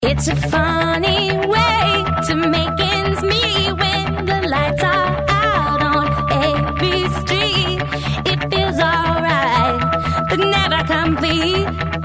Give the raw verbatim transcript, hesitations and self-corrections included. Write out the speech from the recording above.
It's a funny way to make ends meet when the lights are out on every street. It feels alright, but never complete.